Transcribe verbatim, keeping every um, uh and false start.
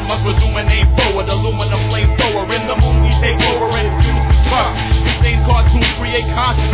must resume and aim forward. Aluminum flamethrower in the moon, we take over and use the truck. These same cartoons create conscious